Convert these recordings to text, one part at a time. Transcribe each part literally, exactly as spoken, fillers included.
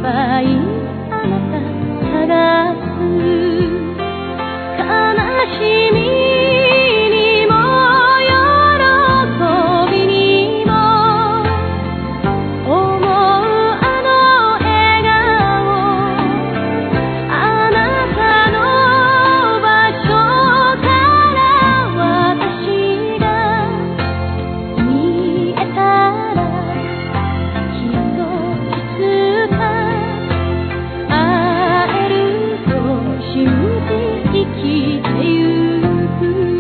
ぱいあなた探す悲しみにも喜びにも思うあの笑顔あなたの場所から私が見えたらきっといつか会えると信じ生きてゆく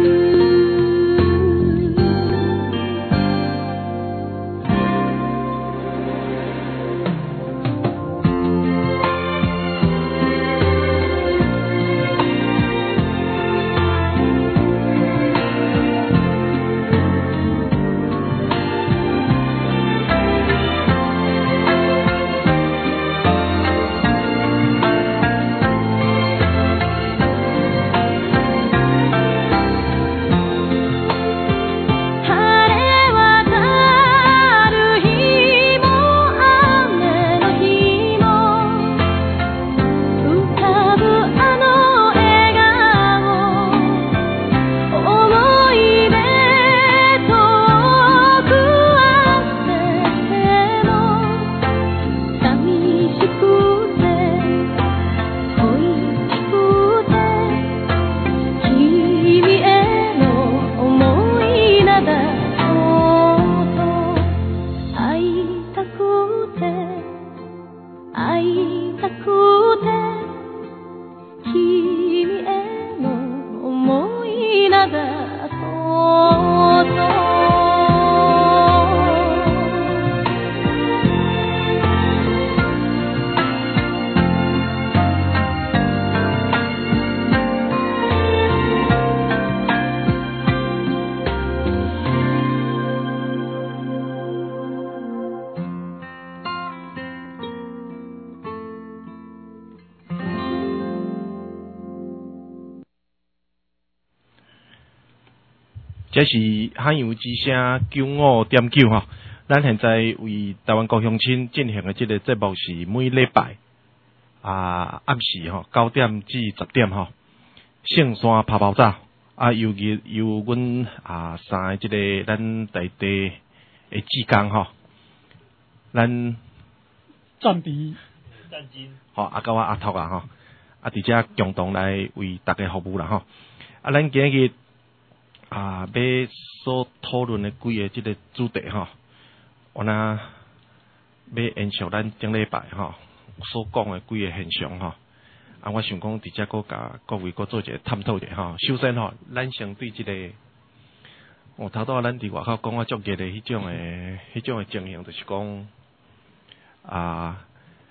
这是汉阳之声九五点九吼，咱现在为台湾高乡亲进行的这个节目是每礼拜啊暗时吼九点至十点吼，圣山泡泡澡啊，由于由阮啊三个这个咱在地的志工吼，咱战敌战金吼啊，甲我阿头啊吼，啊伫遮共同来为大家服务啦吼，啊，咱今日。啊，要所讨论的几个即个主题吼，我呐要延续咱顶礼拜吼所讲的几个现象吼，啊，我想讲伫遮个甲各位个做一个探讨者吼。首先吼，咱先对即、這个，我头拄咱伫外口讲啊足热的迄种诶，迄种诶情形，就是讲啊，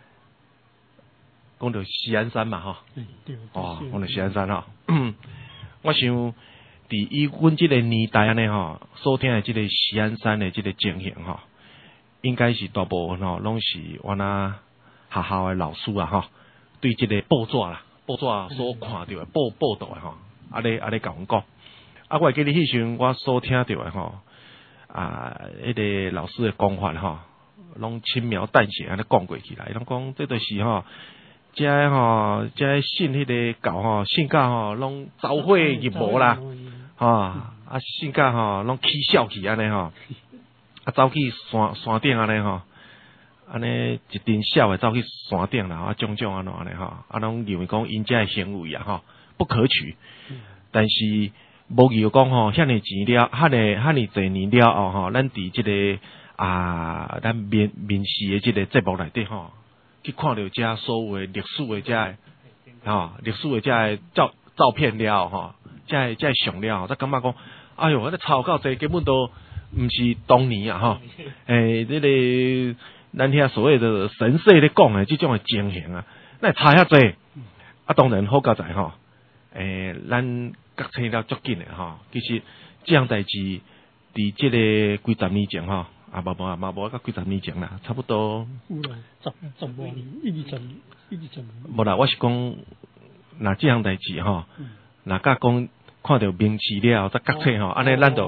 讲到西安山嘛吼， 嗯，对， 哦，讲到西安山吼，我想。伫以阮即个年代安尼吼，所听的即个西安山的即个情形吼，应该是大部分吼，拢是阮啊学校的老师啊吼，对即个报纸啦、报纸所看到的报报道的吼，啊咧啊咧甲阮讲，啊我会记得迄时阵我所听到的吼，啊迄、那个老师的讲法吼，拢轻描淡写安尼讲过去啦，伊拢讲这就是吼。遮个吼，遮个信迄个狗吼，信甲吼，拢走火入魔啦，吼啊信甲吼，拢起笑去安尼吼，啊走去山山顶安尼吼，安尼一阵笑诶走去山顶啦，啊种种安怎安尼吼，啊拢认为讲因遮个行为啊吼不可取，但是无疑讲吼，遐尼钱了，遐尼遐尼侪年了后吼，咱伫即个啊咱面面试诶即个节目内底吼。去看到遮所有诶历史诶遮吼，历史诶遮照照片了吼，遮遮上了吼，才感觉讲，哎哟，迄抄到这根本都毋是当年啊吼，诶，这个咱遐所谓的神社咧讲诶，即种诶情形啊，那差遐济，啊，当然好佳在吼，诶，咱觉醒了足紧诶吼，其实这样代志伫即个几十年前吼。啊，无无啊，嘛无甲几十年前啦，差不多。 有啦，十十多年，一二十年，一二十年。 无啦，我是讲，若这样代志吼，若甲讲看到名次了，再觉醒吼，安尼咱就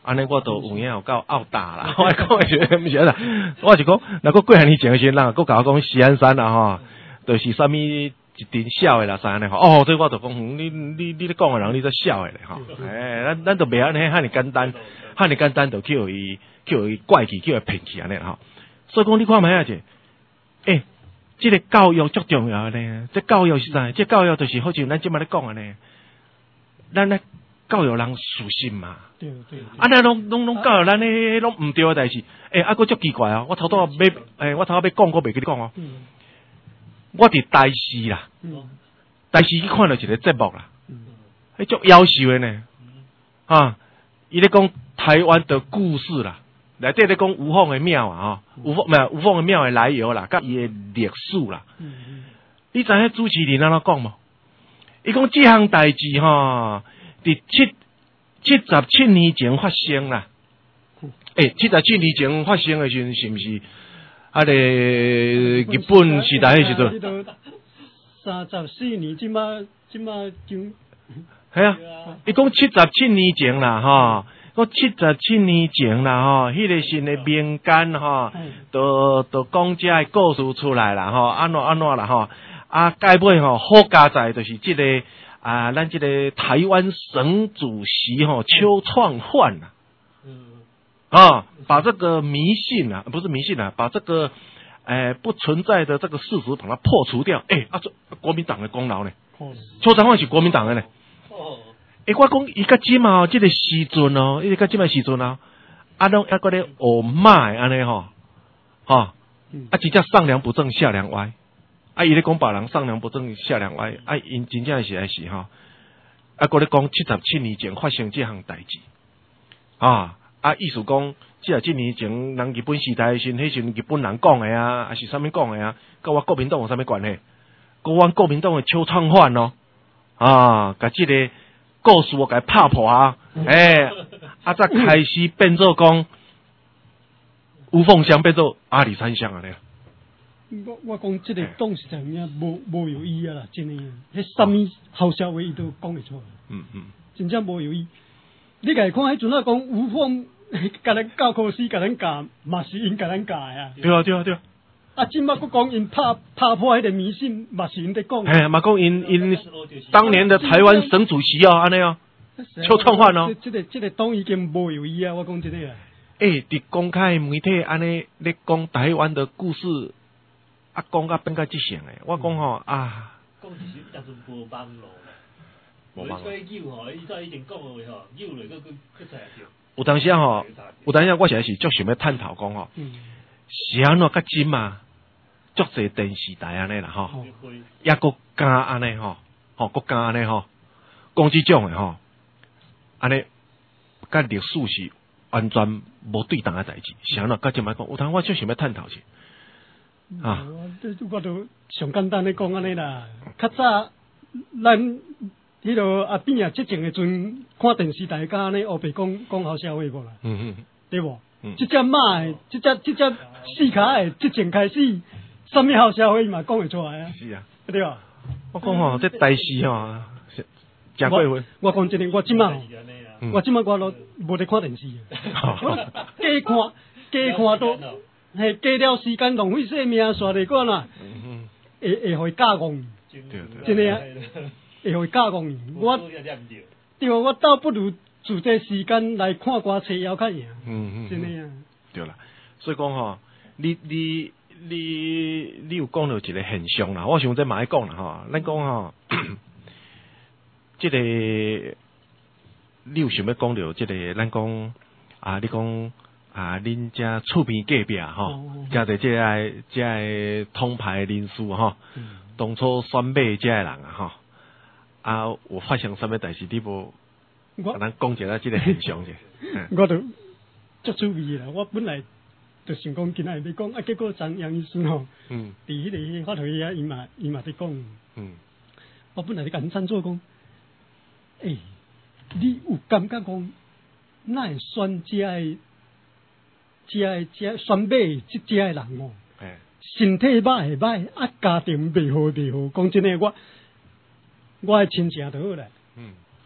安尼我都有影有够拗大啦。我讲诶是毋是啦，我是讲，若过几啊年前诶时阵，人佫甲我讲西安山啦吼，就是啥物一阵小诶啦啥安尼吼。哦，对，我就讲，你你你咧讲诶人，你在小诶咧吼。诶，咱咱就袂安尼，遐尼简单，遐尼简单就叫伊叫伊怪去，叫伊骗去安尼吼。所以讲，你看卖啊者，诶，即个教育足重要诶呢。这教育是啥？这教育就是好像咱即摆咧讲诶呢，咱咧。教育人属性嘛， 对对， 啊，那拢拢拢教育咱咧，拢毋对诶代志。诶、欸，啊，佫足奇怪啊！我头拄要，诶、欸，我头拄要讲，我袂跟你讲哦。嗯、我伫台视啦，嗯、台视去看到一个节目啦，迄足夭寿诶呢，啊，伊咧讲台湾的故事啦，内底咧讲吴凤诶庙啊，吼，吴凤唔系吴凤诶庙诶来由啦，甲伊诶历史啦。嗯嗯、你知影主持人安怎讲无？伊讲即项代志吼。伫七七十七年前发生啦，诶、欸，七十七年前发生诶时阵是毋是？啊，咧日本时代迄时阵， 三十四年，即马即马就系啊，伊讲七十七年前啦，吼，讲七十七年前啦，吼，迄个时诶民间吼，都都讲遮诶故事出来啦，吼，安怎安怎啦，吼，啊，解尾吼好加在就是即、這個。啊，咱这个台湾省主席哈、哦、邱创焕呐，嗯，啊，把这个迷信啊，不是迷信啊，把这个诶、呃、不存在的这个事实把它破除掉，诶、欸，啊，这国民党的功劳呢，哦、邱创焕是国民党的呢，哦，诶、欸，我讲伊甲即嘛，这个时阵哦，伊甲即嘛时阵啊，啊，拢抑个咧学骂安尼吼，哈、哦，啊，真正上梁不正下梁歪。啊！伊咧讲别人上梁不正下梁歪，啊！因真正是还是吼，啊！搁咧讲七十七年前发生这项代志，啊！啊！意思讲七十七年前人日本时代时，迄时日本人讲诶啊，还是啥物讲诶啊？甲我国民党有啥物关系？甲阮国民党诶邱创焕咯，啊！甲即个故事我甲拍破啊！诶、欸，啊！再开始变做讲吴凤香变做阿里山乡安尼。 我我讲即个党是怎样，无无有意义啦，真诶，迄啥物好消话伊都讲会出来。嗯嗯，真正无有意义。你家看迄阵啊，讲吴凤甲咱教科书甲咱教，嘛是因甲咱教诶啊。 对啊对啊对啊。 啊，今麦佫讲因拍拍破迄个迷信，嘛是因在讲。 哎，嘛讲因因当年的台湾省主席啊，安尼啊，邱创焕哦。 即个即个党已经无有意义啊，我讲真诶啊。 诶，伫公开媒体安尼咧讲台湾的故事。啊，讲甲变甲即成诶，我讲吼啊， 讲是时阵无网络啦，无所以扭吼，伊早以前讲诶话吼，扭落佫佫佫在着。 有当时吼，有当时我实是足想要探讨讲吼，是安怎甲真嘛，足侪电视台安尼啦吼，抑佫敢安尼吼，吼佫敢安尼吼，讲即种诶吼，安尼甲历史是完全无对等诶代志，是安怎甲真嘛讲，有当我足想要探讨者。啊！ 我都上简单咧讲安尼啦。较早咱迄落阿边啊，即前诶阵看电视台甲安尼黑白讲讲好笑话无啦？嗯嗯，对无？嗯，即只马诶，即只即只四骹诶，即前开始，啥物好笑话嘛讲会出来啊？ 是啊， 对吧？ 我讲吼，这台视吼，真过分。 我讲真诶，我即马，我即马我都无咧看电视，加看加看都。嘿，加了时间浪费生命，煞嚟讲啦，会会互伊假讲，真诶啊，会互伊假讲。我对，我倒不如自这时间来看歌册要较赢，真诶啊。 对啦，所以讲吼，你你你你有讲到一个现象啦，我想再嘛爱讲啦吼，咱讲吼，即个你有想要讲到即个，咱讲啊，你讲。啊，恁遮厝边隔壁吼，加在即个即个通牌人士吼，当初选买遮个人啊吼，啊有发生什么代志？你无，我咱讲一下即个现象者。 我都足趣味啦，我本来就想讲今仔日要讲，啊结果张杨医生吼，嗯，伫迄个发会啊，伊嘛伊嘛伫讲，嗯，我本来咧甲恁赞助讲，诶、欸，你有感觉讲，哪会选遮个？遮个遮选买即遮个人哦，身体歹会歹，啊家庭袂好袂好。讲真诶，我我诶亲戚都好咧，嗯，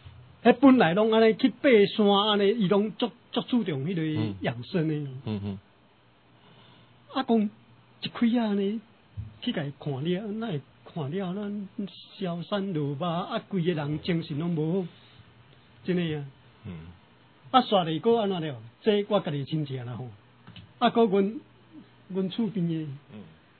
迄本来拢安尼去爬山安尼，伊拢足足注重迄个养生的。 嗯嗯。 啊，讲一开啊安尼去甲伊看了，那会看了咱消散落吧，啊，规个人精神拢无好，真诶啊。嗯。啊，煞嚟个安怎了？这我家己亲戚啦吼，啊，个阮阮厝边诶，嗯，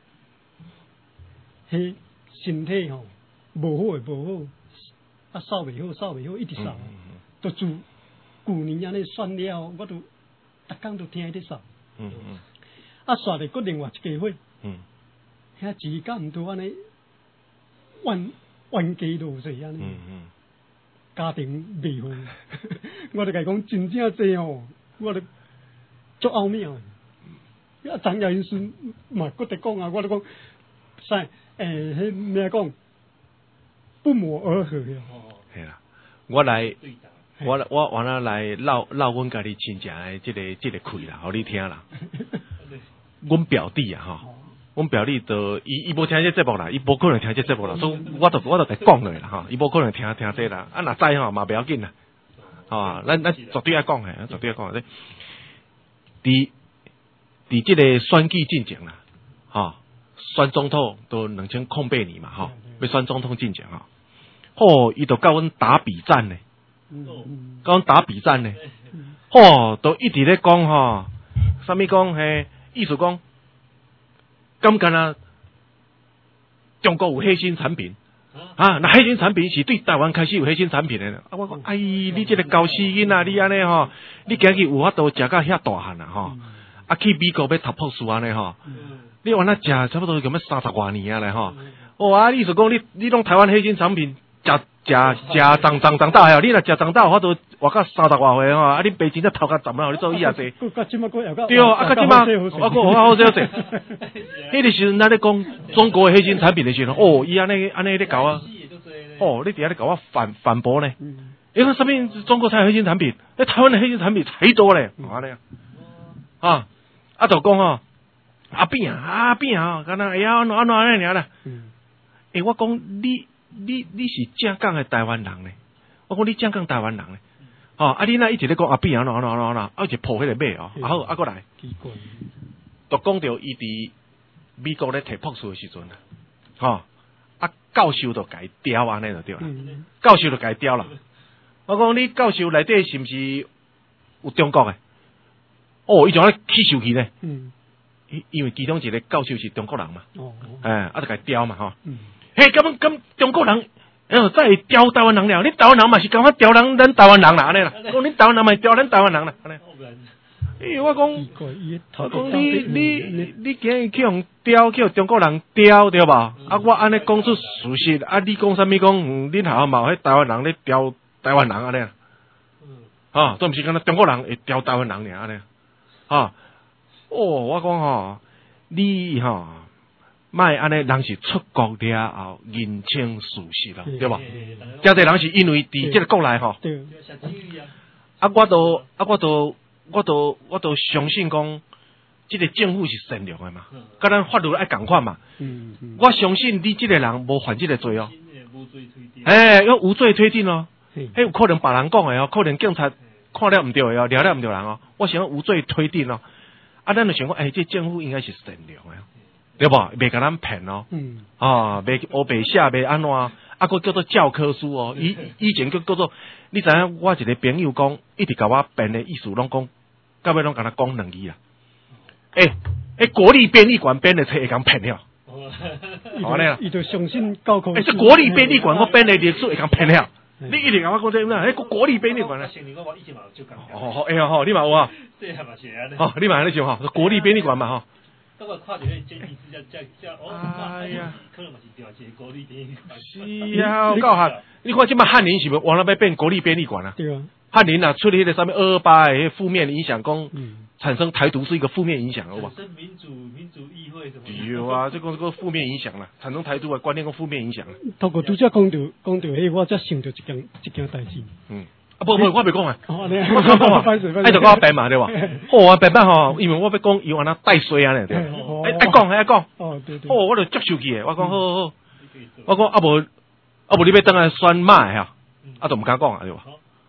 迄身体吼无好诶无好，啊，扫袂好扫袂好，一直扫，都自旧年安尼算了，我都逐工都听伊咧扫。嗯嗯。啊，煞嚟个另外一家伙，嗯，遐钱敢毋多安尼，冤冤家路势安尼。嗯嗯。家庭未好，我就甲伊讲真正济哦，我就足奥妙诶。啊，张亚医生嘛，搁伫讲啊，我就讲，啥诶，迄咩讲，不谋而合呀。 系啦，我来，我我完了来唠唠阮家己亲戚诶，即个即个开啦，互你听啦。阮表弟啊，吼。阮表弟就伊伊无听这节目啦，伊无可能听这节目啦，所以我就我就甲讲落啦吼，伊无可能听听这啦，啊若知吼嘛袂要紧啦，吼，咱咱绝对爱讲诶，绝对爱讲诶。伫伫即个选举进前啦，吼，选总统都两千空八年嘛，吼，要选总统进前吼，吼，伊就甲阮打比战呢，甲阮打比战呢，吼，都一直咧讲吼，啥物讲嘿，意思讲。敢敢啊？中国有黑心产品啊？那黑心产品是对台湾开始有黑心产品的。啊，我讲，哎，你这个高死囡啊，你安尼吼，你今日有法度食到遐大汉啊吼，啊去美国要读博士安尼吼，你完了食差不多有咩三十外年啊咧吼。哦啊，你是讲你你拢台湾黑心产品食食食长长长大，你若食长大，我都活到三十外岁吼，啊，你爸真正头壳十啊，你做伊也济。对哦，啊，较即马我讲我好少济。迄个时阵咱咧讲中国的黑心产品的时候，哦，伊安尼安尼咧搞啊，哦，你底下咧搞我反反驳呢？因为什么中国才有黑心产品？那台湾的黑心产品才多咧，安尼啊，啊，啊，就讲吼，阿扁啊，阿扁啊，敢若哎呀，安怎安怎安尼尔啦？诶，我讲你。你你是正港的台湾人呢？我讲你正港台湾人呢？哦，啊，你那一直咧讲阿扁啊，喏喏喏喏，啊，就抱迄个马哦，啊好，啊过来，就讲到伊伫美国咧摕博士的时阵啊，吼，啊教授就甲伊刁安尼就对啦，教授就甲伊刁啦。我讲你教授内底是毋是有中国的？哦，伊就咧起受气咧，嗯，因为其中一个教授是中国人嘛，哦，哎，啊就甲伊刁嘛，吼。嘿，咁咁中国人，呃，再调台湾人了，你台湾人嘛是感觉调咱咱台湾人啦，安尼啦，讲你台湾人嘛调咱台湾人啦，安尼。诶，我讲，我讲你你你今日去用调，去用中国人调对吧？啊，我安尼讲出事实，啊，你讲啥物讲？恁下嘛有迄台湾人咧调台湾人安尼啦，啊，都毋是敢若中国人会调台湾人尔安尼，啊，哦，我讲吼，你吼。卖安尼，人是出国了后认清事实啦，对吧？真侪人是因为伫即个国内吼，啊，我都啊，我都我都我都相信讲，即个政府是善良的嘛，甲咱法律爱共款嘛。我相信你即个人无犯即个罪哦。哎，要无罪推定哦，迄有可能别人讲的哦，可能警察看了毋对的哦，抓了毋对人哦。我想无罪推定哦，啊，咱就想讲，哎，这政府应该是善良的。对不？袂甲咱骗哦，嗯，啊，袂黑白写，袂安怎，啊，佫叫做教科书哦。以以前叫叫做，你知影？我一个朋友讲，一直甲我编的意思，拢讲，到尾拢甲他讲两字啦。诶、欸，迄国立编译馆编的册会讲骗了，好咧啦。伊就相信教科书。 诶，这国立编译馆我编的历史会讲骗了。你一直甲我讲这咩？迄国立编译馆咧。哦哦，哎呀吼，你嘛有啊？哦，你嘛安尼想吼，国立编译馆嘛吼。 我看到迄简体字，才才才哦，哎呀，可能嘛是调一个国立编译馆。 是啊，够吓！你看即摆翰林是不往那边变国立编译馆啊？ 对啊。 翰林啊，出了迄个上面二二八的负面影响，讲产生台独是一个负面影响，好吧？ 产生民主民主议会什么？ 有啊，这个这个负面影响啦，产生台独的观念跟负面影响。 透过拄则讲到讲到迄，我才想到一件一件代志。 嗯。啊不不，我袂讲啊， 我讲啊，爱就讲我白嘛对吧？好啊，白白吼，因为我要讲伊安那带水啊咧，对，爱爱讲爱讲，哦对对，哦我就接受去诶，我讲好好好，我讲啊无啊无你要等来选马诶哈，啊都毋敢讲啊对吧？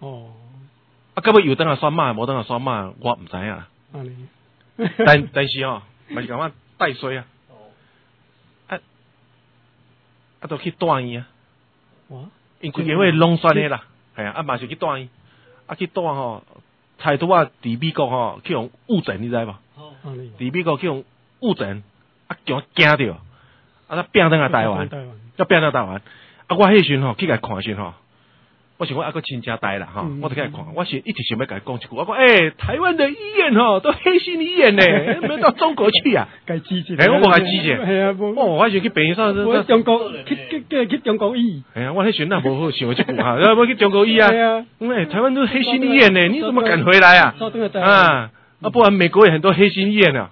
哦， 啊，到尾有当下选马，无当下选马，我毋知影啦。 安尼， 但但是吼，嘛是感觉带衰啊。啊啊，都去带伊啊。 哇！ 因规家伙拢选诶啦，系啊，啊嘛是去带伊，啊去带吼，才拄啊，伫美国吼去用误诊，你知无？伫美国去用误诊，啊叫我惊着，啊他拼倒来台湾，要拼到台湾，啊我迄时吼去甲看时吼，我想我啊个亲家呆啦吼，我就去甲看，我是一直想要甲伊讲一句，我讲诶、欸，台湾的医院吼都黑心医院呢，没到中国去啊， 该支持， 哎我无该支持， 系啊， 哦我想去病院上， 我中国去去去去中国医， 哎呀，我迄时那无好想即句哈，要去中国医啊，因为台湾都黑心医院呢，你怎么敢回来啊？啊，啊不然美国也很多黑心医院啊。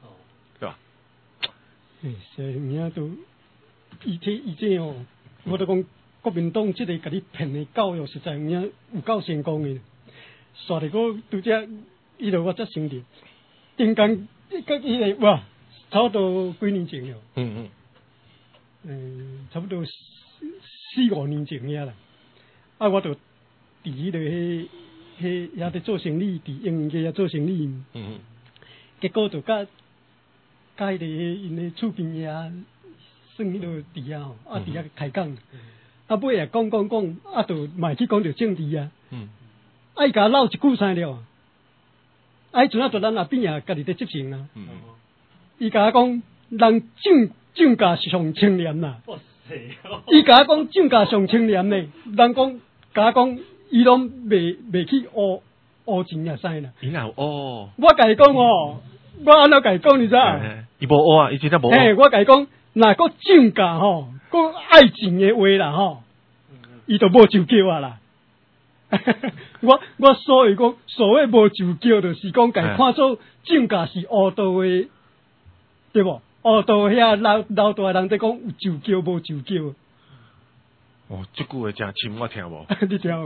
诶，是物啊都，伊这伊这哦，我都讲国民党即个甲你骗的教育实在物啊有够成功的。煞嚟个拄则，伊就我则想着，顶工甲伊个哇，差不多几年前了。 嗯嗯。 嗯，差不多四四五年前遐啦。啊，我就伫迄个迄迄遐伫做生意，伫英家遐做生意。嗯嗯。结果就甲。甲迄个因咧厝边遐算迄落伫遐吼，啊伫遐开讲，啊尾啊讲讲讲，啊就嘛去讲着政治啊，啊伊甲唠一句啥了，啊迄阵啊就咱阿边啊家己伫执行啦，伊甲我讲人政政界是上清廉啦，伊甲我讲政界上清廉呢，人讲甲我讲伊拢袂袂去乌乌钱啊啥啦， 伊若有乌， 我甲伊讲哦。我安怎甲伊讲你知？ 伊无学啊，伊真正无学。 嘿，我甲伊讲，若个涨价吼，个爱情的话啦吼，伊就无就叫啊啦。我我所以讲，所谓无就叫，就是讲，甲伊看做涨价是乌道的，对无？乌道遐老老大人在讲有就叫无就叫。 哦，即句话真深，我听无。 你听无？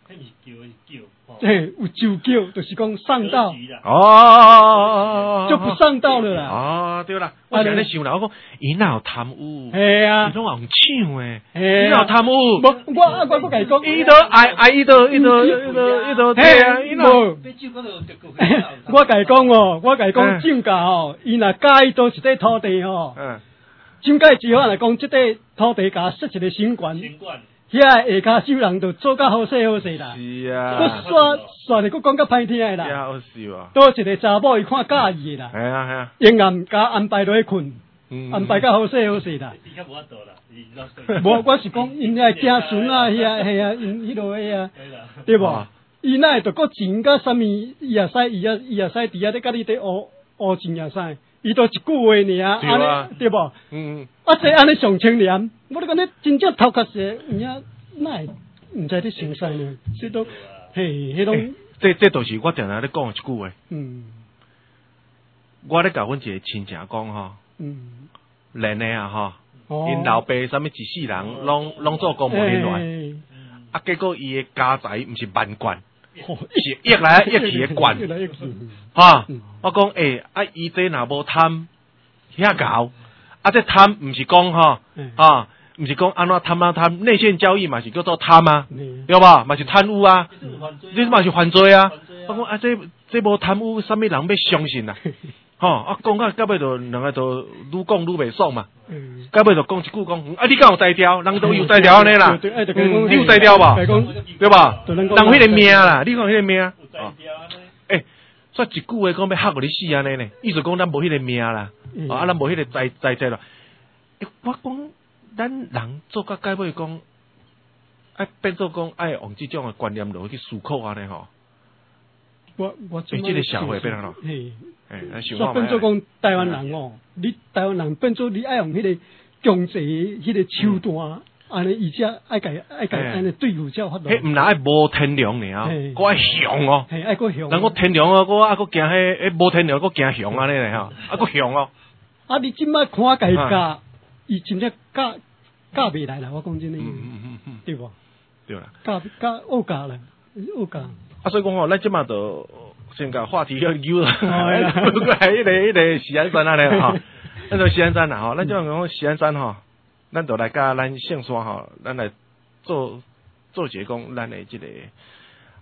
嘿，有就叫，就是讲上道哦， 就不上道了啦。 哦，对啦，我是安尼想啦，我讲伊哪有贪污？ 系啊， 伊拢用抢诶，伊哪有贪污？ 无，我我我甲伊讲， 伊都爱爱伊都伊都伊都伊都对啊，伊无。我甲伊讲哦，我甲伊讲涨价哦，伊若介意做一块土地吼，涨价之后来讲，即块土地甲设一个新馆。遐下骹手人就做甲好势好势啦， 是啊， 佫煞煞嚟佫讲甲歹听诶啦， 真好笑啊！ 多一个查某伊看介意诶啦， 系啊系啊， 阴暗甲安排落去困，安排甲好势好势啦。无，我是讲因遐囝孙啊，遐遐啊，因迄落个啊，对无？伊那会着佫钱甲啥物，伊也使，伊也伊也使伫遐咧甲你伫学学钱也使。伊都一句话尔，安尼对无？嗯，啊，这安尼上清廉，我咧讲你真正头壳是，有影哪会毋知你想啥呢？这都嘿，迄种， 这这都是我定定咧讲一句话。嗯，我咧甲阮一个亲戚讲吼，嗯，连诶啊吼，因老爸啥物一世人拢拢做公务人员，啊，结果伊诶家财毋是万贯。是益来益去的管，哈！我讲诶，啊，伊这若无贪遐高，啊，这贪毋是讲哈，啊，毋是讲安怎贪啊贪，内线交易嘛是叫做贪啊，对吧？嘛是贪污啊，这嘛是犯罪啊。我讲啊，这这无贪污，啥物人要相信啊？吼，啊，讲到到尾就两个就愈讲愈袂爽嘛。到尾就讲一句讲，啊，你敢有才调？人都有才调安尼啦，你有才调吧？对吧？人迄个命啦，你讲迄个命。诶，说一句话讲要吓互你死安尼呢，意思讲咱无迄个命啦，啊，咱无迄个才才才啦。我讲咱人做到到尾讲，爱变做讲爱用即种诶观念落去思考安尼吼。 我我即个社会变安怎？ 诶，所变做讲台湾人哦，你台湾人变做你爱用迄个经济迄个手段，安尼而且爱甲爱甲安尼对付才法度。 迄毋但爱无天良尔，佫爱向哦， 系爱佫向。 人佫天良哦，佫啊佫惊迄迄无天良佫惊向安尼咧吼，啊佫向哦。 啊，你即摆看家己教，伊真正教教袂来啦，我讲真诶，对无？ 对啦， 教教恶教啦，恶教。 啊，所以讲吼，咱即马就先甲话题要扭了，不过系迄个迄个喜安山啊咧吼，咱就喜安山啦吼，咱即马讲喜安山吼，咱就来甲咱圣山吼，咱来做做一个讲咱的即个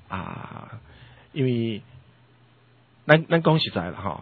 啊，因为咱咱讲实在啦吼，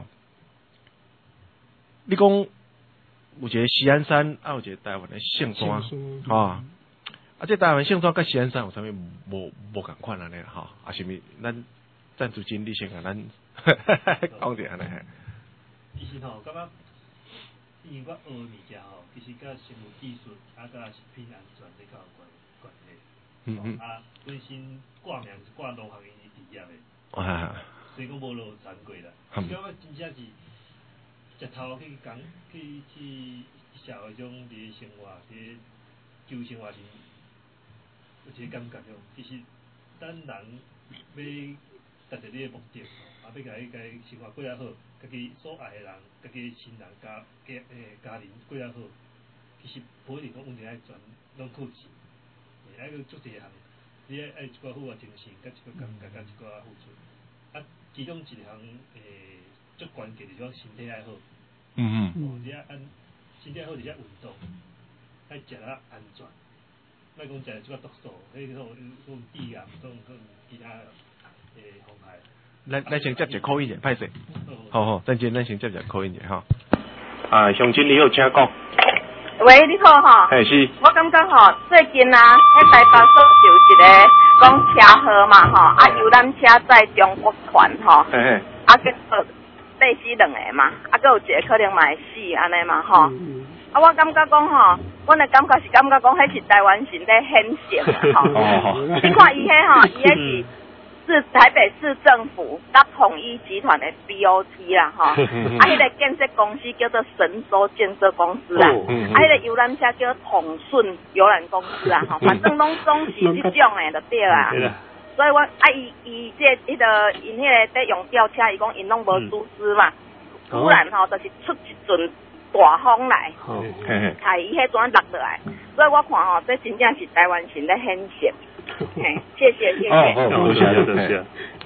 你讲有一个西安山，啊有一个台湾的圣山，吼、啊，啊这台湾圣山甲西安山有啥物无无共款安尼啦吼，啊是咪咱赞助金你先甲咱讲者安尼。 其实吼，感觉因为我学物件吼，其实甲生物技术啊，甲食品安全这较有关关系。嗯嗯。啊，本身挂名是挂农学院毕业的。啊。所以讲无落残过啦。嗯。感觉真正是食头去讲去去社会中伫生活，伫旧生活中有一个感觉种，其实咱人要达到你的目的，啊，要甲伊甲伊生活过较好。家己所爱的人，家己亲人家家诶家庭过较好，其实无一定讲问题爱全拢靠钱，诶，爱去做一项，你爱爱一寡好啊精神，甲一寡感觉，甲一寡付出，啊，其中一项诶最关键就是讲身体爱好，嗯嗯，哦，你爱按身体好就是爱运动，爱食啊安全，莫讲食一寡毒素，迄种种致癌，种种其他诶妨害。 咱咱先接一口音者，歹势。好好，等阵咱先接一口音者哈。啊，乡亲你好，请讲。 喂，你好哈。 嘿是。 我感觉吼，最近啊，喺台北所有一个讲车祸嘛吼，啊游览车载中国团吼，嘿嘿，啊结果累死两个嘛，啊佫有一个可能嘛会死安尼嘛吼。啊，我感觉讲吼，阮的感觉是感觉讲，迄是台湾人咧显性吼。你看伊迄吼，伊迄是。是台北市政府甲统一集团的 B O T 啦，吼，啊，迄个建设公司叫做神州建设公司啦，啊，迄个游览车叫统顺游览公司啦，吼，反正拢总是这种诶，就对啦。所以我啊，伊伊这迄个因迄个在用吊车，伊讲因拢无疏失嘛，突然吼就是出一阵大风来，害伊迄阵落落来，所以我看吼，这真正是台湾人咧显现。嘿，谢谢谢谢。哦， 多谢多谢。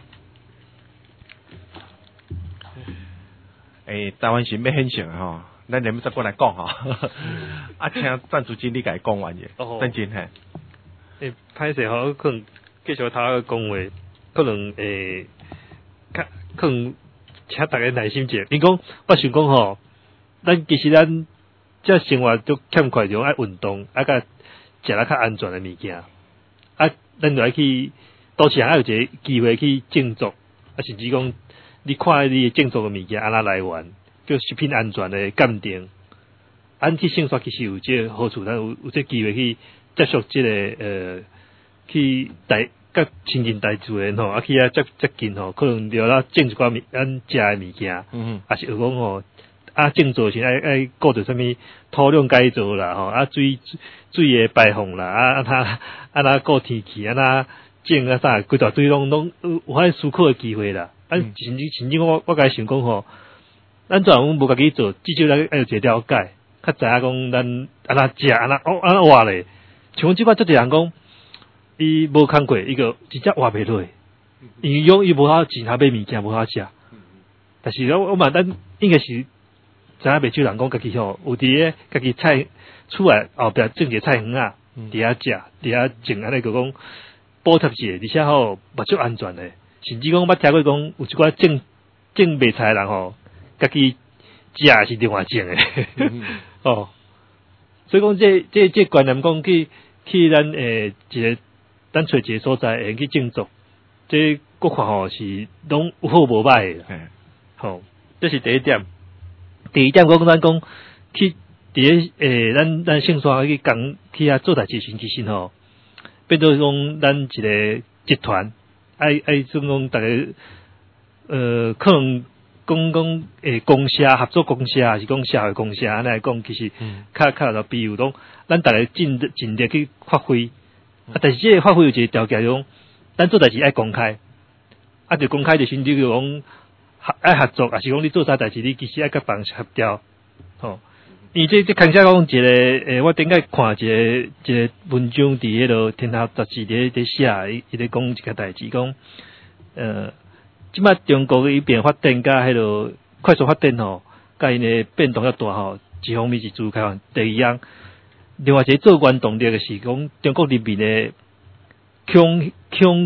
诶，台湾人要显性吼，咱连要再过来讲吼。啊，请赞助经理甲伊讲完嘅，等阵嘿。 诶，歹势吼，可能继续头个讲话，可能诶，较可能请大家耐心者。你讲，我想讲吼，咱其实咱这生活都欠缺种爱运动，啊甲食了较安全的物件。啊，咱就爱去，都是还有一个机会去种植，啊，甚至讲，你看你种植的物件安那来源，叫食品安全的鉴定，咱去生活其实有这好处，咱有有这机会去接触这个呃，去大甲亲近大自然吼，啊去啊接接近吼，可能了啦种一寡物咱食的物件，嗯，啊是有讲吼。啊，种植时爱爱顾着啥物土壤改造啦，吼啊水水诶排放啦，啊啊他啊那顾天气啊那种啊啥，规大堆拢拢有有遐思考诶机会啦。啊，甚至甚至我我甲伊想讲吼，咱做人无家己做，至少咱爱有一个了解，较知影讲咱安那食安那哦安那活咧。像即摆足侪人讲，伊无看过，伊个直接活袂落，因为讲伊无好钱，他买物件无好食。但是我我嘛咱应该是。知影袂少人讲家己吼，有伫咧家己菜厝内后壁种一个菜园啊，伫遐食，伫遐种安尼个讲补贴者，而且吼嘛足安全诶。甚至讲捌听过讲有一寡种种卖菜诶人吼，家己食也是另外种诶。哦，所以讲这这这观念讲去去咱诶一个咱找一个所在会去种植，这我看吼是拢有好无歹诶。吼，这是第一点。第二点讲咱讲去伫诶，咱咱姓山去讲去遐做代志时，其实吼变做讲咱一个集团，爱爱种讲大家呃，可能讲讲诶公社合作公社，还是讲社会公社安尼来讲，其实较较就比如讲，咱大家尽尽力去发挥，啊，但是这个发挥有一个条件，讲咱做代志爱公开，啊，就公开就甚至讲。合爱合作，也是讲你做啥代志，你其实爱甲别人协调，吼。伊这这看起来讲一个诶，我顶下看一个一个文章伫迄落天下杂志伫伫写，伊伊咧讲一个代志，讲呃，即摆中国伊变发展甲迄落快速发展吼，甲因诶变动较大吼。一方面是自由开放，第二样，另外一个做原动力诶是讲中国人民诶强强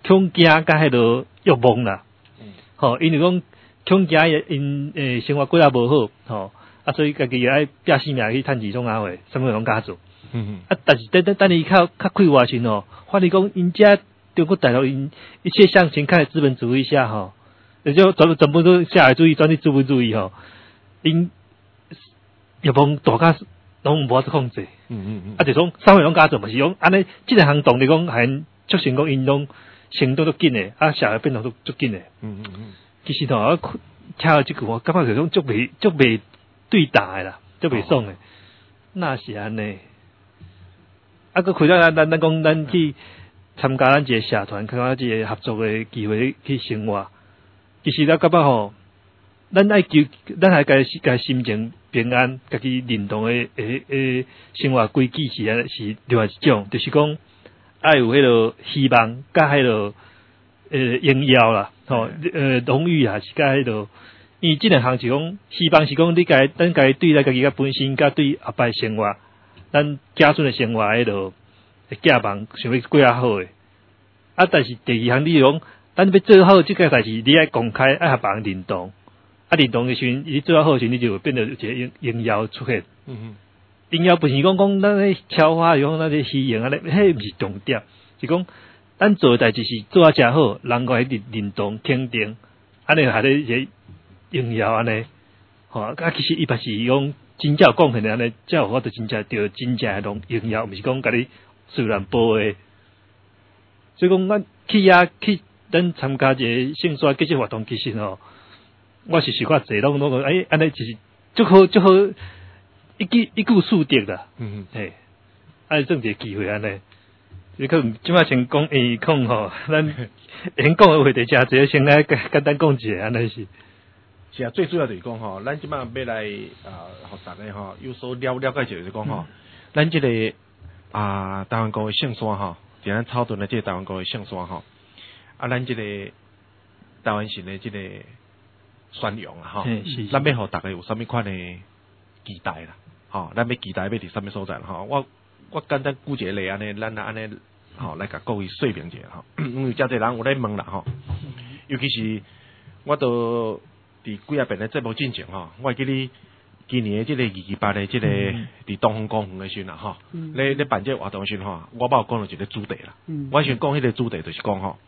恐惊甲迄落欲望啦。吼，因为讲恐惊因诶生活过啊无好，吼，啊所以家己也爱拼性命去趁钱创啊话，啥物拢敢做。嗯嗯。啊，但是等等等伊较较开活时吼，发现讲因遮中国大陆因一切向前看的资本主义下吼，也就全全部都下来注意专利资本主义吼，因欲望大家拢无法子控制。嗯嗯嗯。啊，就讲啥物拢敢做，嘛是讲安尼，即个行动你讲还促成讲因拢行动都紧诶，啊，社会变动都足紧诶。嗯嗯嗯。其实吼，我听到即句话，感觉就种足袂足袂对答诶啦，足袂爽诶。那是安尼。啊，佮开咱咱咱讲咱去参加咱一个社团，参加一个合作诶机会去生活。其实咱感觉吼，咱爱求，咱还家家心情平安，家己认同诶诶诶生活规矩是安是另外一种，就是讲爱有迄落希望，甲迄落诶荣耀啦。吼，呃，荣誉啊，是甲迄落，因为即两项是讲，希望是讲你家咱家对咱家己个本身，甲对后摆生活，咱家孙的生活迄落，寄望想要过较好诶。啊，但是第二项你讲，咱要做好即个代志，你爱公开，爱互别人认同，啊，认同诶时阵，你做较好时，你就会变得有一个荣荣耀出现。嗯嗯。荣耀不是讲讲咱咧超花，讲咱咧虚荣啊，咧迄毋是重点，是讲。咱做诶代志是做啊诚好，人个认认同肯定，安尼还咧一个荣耀安尼，吼，啊其實伊嘛是講真正有貢獻安尼，才有法度真正着真正诶榮榮耀，毋是講甲你隨人報诶。所以講咱去遐去咱參加一個性衰結節活動，其實吼，我是想看濟攏攏講，誒安尼就是足好足好，一舉一舉數得啦，嗯嗯，嘿，啊算一個機會安尼。你可能即擺先講誒講吼，咱先講誒話題誠濟，先來簡單講一下，安尼是。 是啊，最主要就是講吼，咱即擺要來啊學習誒吼，有所了了解一下就是講吼，咱即個啊台灣國誒聖山吼，就咱草屯誒即個台灣國誒聖山吼，啊咱即個台灣省誒即個宣揚啊吼，咱要互大家有啥物款誒期待啦，吼，咱要期待要佇啥物所在啦吼，我。我簡單舉一個例安尼，咱安尼吼來甲各位說明一下吼，因為誠濟人有咧問啦吼，尤其是我都佇幾啊遍咧節目進前吼，我會記你今年誒即個二二八誒即個佇東方公園誒時陣啦吼，咧咧辦即個活動誒時陣吼，我冇講到一個主題啦，我想講迄個主題就是講吼，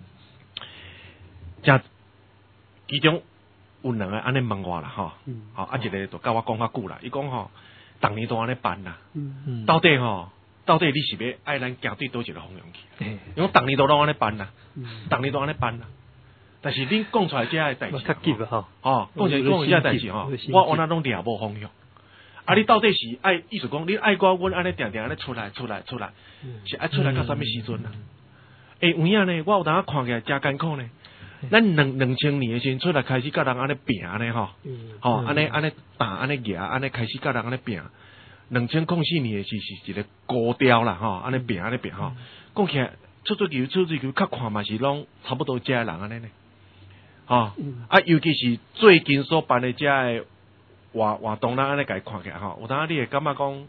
正其中有兩個安尼問我啦吼，吼啊一個就甲我講較久啦，伊講吼。逐年都安尼辦啦，嗯、到底吼，到底你是要愛咱行對倒一個方向去？因為逐年都攏安尼辦啦，逐、嗯、年都安尼辦啦。但是恁講出來這個代志，較急啊吼，吼講出來講這個代志吼，我我那攏掠無方向。啊，你到底是愛意思講，你愛我阮安尼定定安尼出來出來出來，是愛出來到啥物時陣啊？誒、嗯，有影呢，我有當下看起來真艱苦呢。咱兩兩千年誒時陣出來開始甲人安尼拼安尼吼，吼安尼安尼打安尼夾安尼開始甲人安尼拼。兩千零四年誒時是一個高調啦吼，安尼拼安尼拼吼。講起來出出球出出球，較看嘛是攏差不多遮誒人安尼呢。吼啊，尤其是最近所辦誒遮誒活活動，咱安尼甲伊看起來吼，有當你會感覺講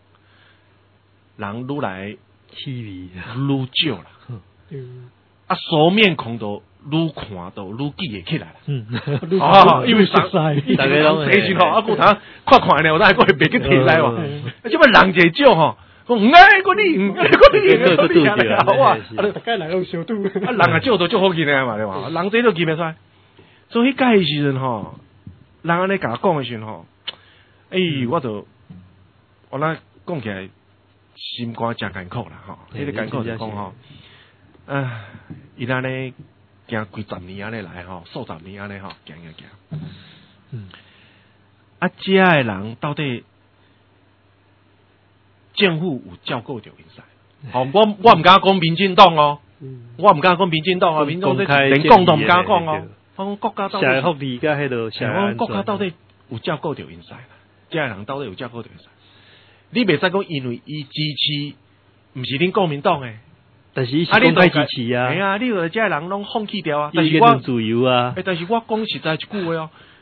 人愈來氣味愈少啦。啊，熟面孔都愈看到愈記會起來啦。嗯，哦，因為熟悉，大家攏細時吼，啊，古頭看看呢，我當係過去別個題材喎。啊，即擺人就少吼，講唔愛過你，唔愛過你，唔愛過你啊！哇，啊，大家來攏小拄，啊，人啊少都足好見誒嘛，對嘛？人這都見袂出來。所以迄個時陣吼，人安尼甲我講誒時陣吼，誒，我就我嗱講起來心肝真艱苦啦，吼，迄個艱苦就講吼。啊！伊安尼行幾十年安尼來吼，數十年安尼吼，行行行。嗯。啊，遮誒人到底政府有照顧着因使？吼、哦，我我毋敢講民進黨哦，嗯、我毋敢講民進黨哦，民進黨連講都毋敢講哦。我講國家到底，社會福利甲迄落，我國家到底有照顧着因使啦？遮誒人到底有照顧着因使？你袂使講因為伊支持，毋是恁國民黨誒。但是伊是公開支持啊，係啊，你個遮人攏放棄掉啊。但是我自由啊，誒，但是我講實在一句話哦，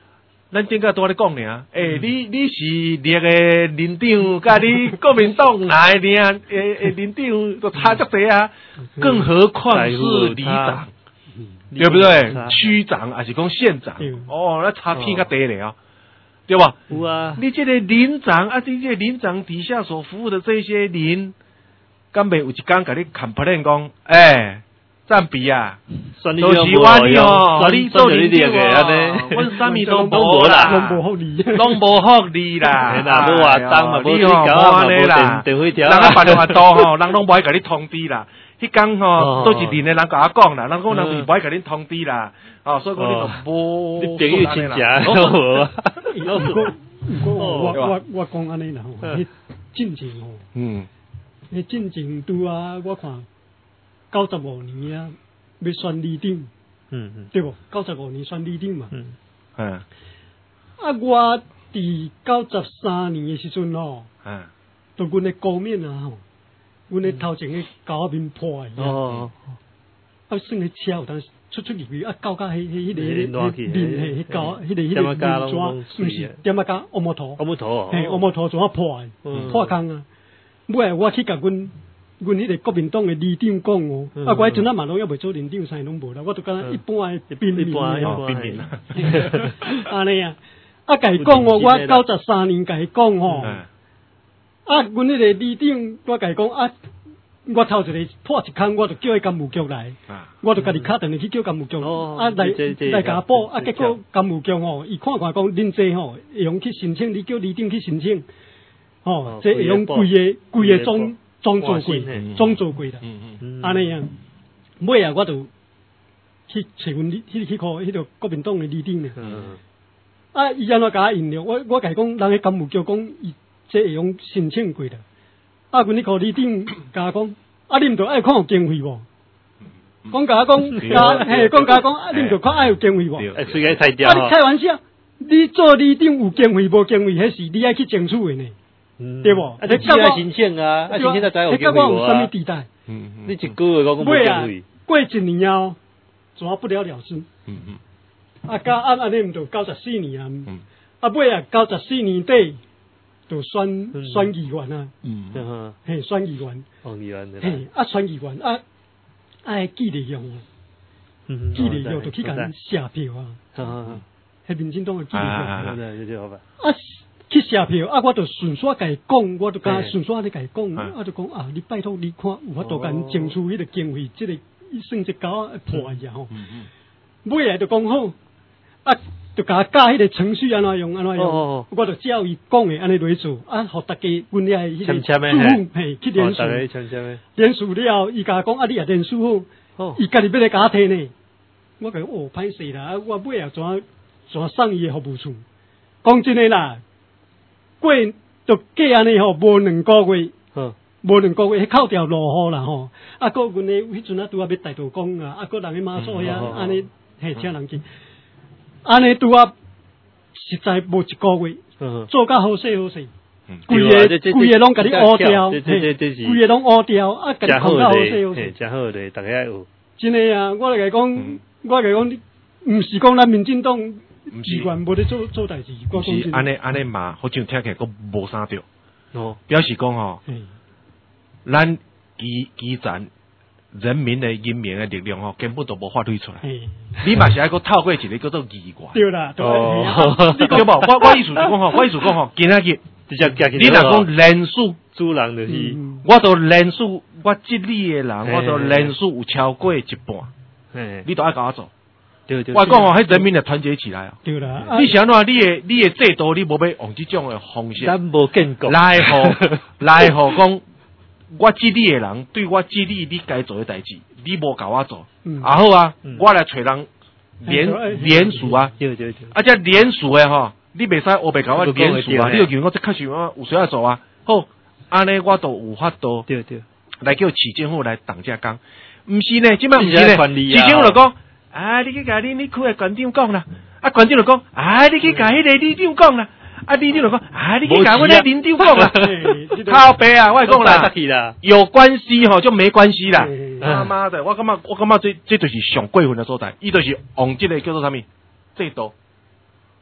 咱顶个拄仔咧讲尔，诶，你你是列个林长，甲你国民党来尔，诶诶，林长都差足济啊，更何况是里长，对不对？区长还是讲县长，哦，那差天甲地咧啊，对吧？ 有啊， 你这个林长啊，你这个林长底下所服务的这些林，敢袂有一天甲你 complain 讲，诶。占比啊，都是我你哦，你做领导哦，阮啥物都无啦， 拢无福利， 拢无福利啦， 啦，无话当嘛，无你搞安尼啦，人啊办电话多吼，人拢无爱甲你通知啦，迄工吼都一年的人甲我讲啦，人讲人无爱甲你通知啦，哦，所以讲你都无， 你朋友亲戚， 不过不过我我我讲安尼啦吼，迄进前吼，嗯，迄进前拄啊，我看。九十五年啊，要选里长，嗯嗯，对不？九十五年选里长嘛，嗯，嗯，啊，我伫九十三年的时阵吼，嗯，都阮的高面啊吼，阮的头前个高面破的，哦，啊，算个车有当出出入入，啊，到甲迄迄迄个迄迄迄高迄个迄个面砖，毋是点啊加乌木头， 乌木头， 嘿，乌木头怎啊破的，破空啊，尾我去甲阮。阮迄个国民党诶里长讲哦，啊，我迄阵啊嘛拢还袂做连长，啥拢无啦，我都敢一般诶兵民哦，兵民啦， 安尼啊，啊，甲伊讲哦，我九十三年甲伊讲吼，啊，阮迄个里长，我甲伊讲啊，我头一个破一空，我就叫伊干务局来，我就家己敲电话去叫干务局，啊来来甲报，啊，结果干务局吼，伊看看讲恁这吼会用去申请，你叫里长去申請，吼，这会用规个规个总。装做过，裝做過啦，安尼啊，尾啊，我就去找阮去去去看迄個國民黨嘅里長咧。啊，伊安怎甲我引了？我我甲伊講，人嘅幹部叫講，伊這會用申請過啦。啊，阮去看里長甲我講，啊，你毋着愛看有經費無？講甲我講，甲嘿，講甲我講，啊，你毋着看愛有經費無？啊，你開玩笑，你做里長有經費無經費，迄是你愛去爭取嘅呢。對無？ 啊，你只要申請啊，啊，申請才知有經費啊。啥物地帶？ 嗯嗯。你一句話講講冇經費。 過一年後，怎不了了之？嗯嗯。啊，甲啊安尼毋就九十四年啊。嗯。啊，尾啊，九十四年底就選選議員啊。嗯。嘿，選議員。 哦，議員。 嘿，啊，選議員啊，愛記得用啊。嗯。記得用就去甲寫票啊。啊。係民進黨嘅記得用。啊， 對對好吧。 啊。去寫票啊！我就順續甲伊講，我就甲順續咧甲伊講，啊就講啊，你拜託你看有法度甲爭取迄個經費，即個算一搞破呀吼。尾來就講好，啊就甲教迄個程序安怎用安怎用，我就照伊講嘅安尼來做，啊，互大家阮遐迄個住戶嘿去聯署，聯署了，伊甲講啊，你也聯署好，伊家己要來甲我摕呢，我甲哦歹勢啦，我尾來怎怎送伊個服務處，講真誒啦。過就過安尼吼，無兩個月，無兩個月，迄扣掉落雨啦吼。啊，個阮誒迄陣啊，拄啊要大道公啊，啊個人誒馬祖遐，安尼嘿請人去，安尼拄啊實在無一個月，做甲好勢好勢，規個規個攏甲你烏掉，嘿，規個攏烏掉，啊，甲你控甲好勢好勢， 真好咧，大家有。 真誒啊，我嚟講，我嚟講，毋是講咱民進黨。機關無咧做做代志， 毋是安尼安尼嘛，好像聽起來佫無啥着。哦，表示講吼，咱基基層人民的人民的力量吼，根本都無發揮出來。你嘛是愛佫透過一個叫做議員。 對啦，對無？我我意思是講吼，我意思講吼，今仔日你若講人數， 主人就是， 我都人數，我這裡的人，我都人數有超過一半，你都愛甲我做。我講吼，迄人民就團結起來啊！ 對啦， 你想話你誒你誒制度，你無要用即種誒方式， 咱無見過來互來互講，我治理誒人對我治理你該做誒代志，你無甲我做，啊好啊，我來找人聯聯署啊，啊即聯署誒吼，你袂使我袂甲我聯署啊，你就叫我即確實我有需要做啊，好，安尼我都有法度， 對對， 來叫市政府來當遮工，毋是呢，即擺毋是呢，市政府就講。啊！你去甲你你區嘅館長講啦，啊館長就講，啊你去甲迄個里長講啦，啊里長就講，啊你去甲我哋林長講啦，靠北啊！我講啦，有關係吼就沒關係啦。他媽的，我感覺我感覺這這就是上過分嘅所在，伊就是用這個叫做啥物制度，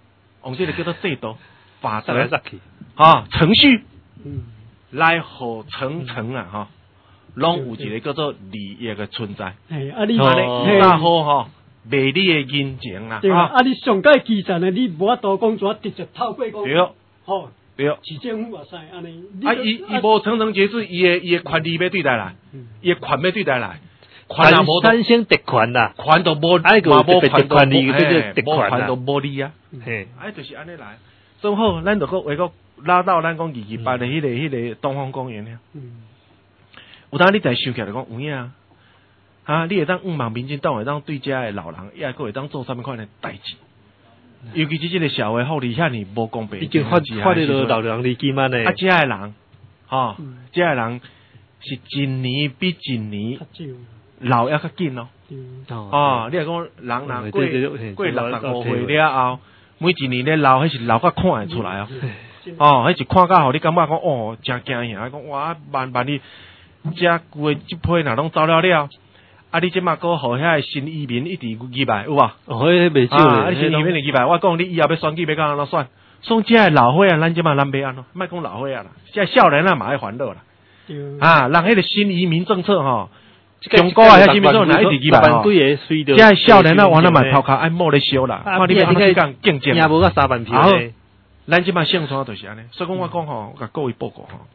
用这个叫做制度法则来去， 哈程序， 嗯， 来互层层啊哈，拢有一个叫做利益的存在。 哎，啊你安尼较好吼，卖你的人情啦。 对啊，啊你上界基层的，你无法度讲怎直接透过讲。 对。 吼。 对， 市政府也使安尼。 啊，伊伊无层层节制，伊的伊的权利要对待来，伊的权要对待来， 权啊无三星特权啦， 权都无， 啊个无权权利叫做特权啦，都无利啊，嘿，啊就是安尼来，所以好，咱就个为个拉到咱讲二二八的迄个迄个东方公园了，有当你再想起来讲有影啊，啊，你会当五万民进党会当对遮的老人，也个会当做啥物款的代志。尤其是这个社会福利遐尼无公平， 已经发发了老人年纪嘛呢。 啊，这个人，吼，这个人是一年比一年老要较紧咯。哦，你来讲人人过过六十五岁了后，每一年咧老，迄是老甲看会出来哦。哦，迄是看甲互你感觉讲哦，真惊吓，讲哇，万万你遮规即批若拢走了了。啊！你即马个互遐新移民一直击败有无？ 哦，迄袂少咧。 啊！你新移民击败，我讲你以后要选举要安怎选？选即个老伙啊，咱即马咱要安怎？莫讲老伙啊啦，即个少年啊嘛爱烦恼啦。啊，人迄个新移民政策吼，中国啊遐新移民政策一直击败吼。即个少年啊，往那嘛头壳爱摸咧烧啦。看你要安怎讲竞争。 也无个三万票咧。 咱即马胜算就是安尼，所以讲我讲吼，我甲各位报告吼，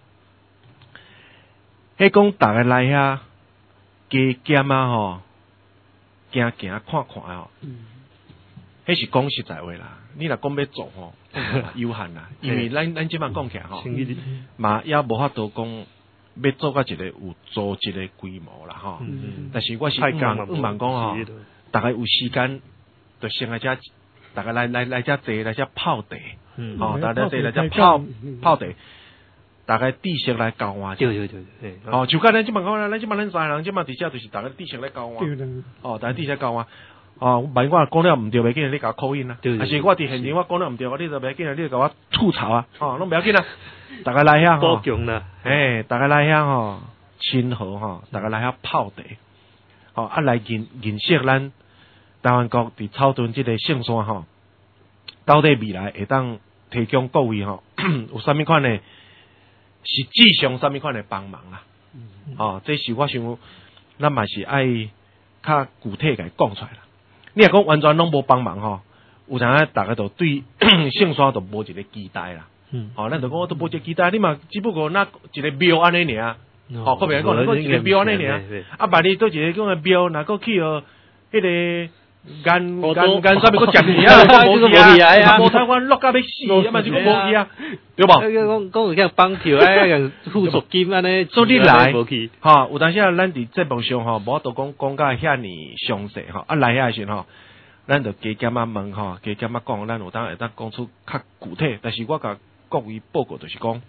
迄讲逐个来遐。加减啊吼，行行看看吼，迄是讲实在话啦。你若讲要做吼，有限啦，因为咱咱即摆讲起来吼，嘛也无法度讲要做到一个有组织的规模啦吼。但是我是讲五万讲吼，大概有时间就先来遮，大概来来来遮坐来遮泡茶，吼，大家坐来遮泡泡茶。大概知识来交换， 对对对对， 哦，就甲咱即摆讲，咱即摆咱三个人即摆伫遮就是大家知识来交换，哦，大家知识交换，哦，万一我讲了毋对，袂紧，你甲我扣印啦，还是我伫现场我讲了毋对，我你就袂紧啦，你就甲我吐槽啊，哦，拢袂要紧啦，大家来遐吼，诶，大家来遐吼，亲和吼，大家来遐泡茶，哦，啊来认认识咱台湾国伫草屯即个圣山吼，到底未来会当提供各位吼，有啥物款呢？实际上啥物款的帮忙啦？嗯、哦，这是我想，咱嘛是爱较具体甲讲出来啦。你若讲完全拢无帮忙吼，有阵啊，大家都对圣山都无一个期待啦。嗯，哦，咱就讲我都无一个期待，你嘛只不过那一个庙安尼尔，哦，可别讲，那个一个庙安尼尔，啊，万一做一个讲个庙，若个去哦，迄个。干干干啥物个食去啊？无去啊！无台湾落甲要死，啊嘛就讲无去啊，对无？ 讲讲有像帮票啊，附属金安尼， 所以你来，哈，有当时啊，咱伫节目上吼，无都讲讲甲遐尼详细吼，啊来遐时吼，咱就加减啊问吼，加减啊讲，咱有当会当讲出较具体，但是我甲各位报告就是讲，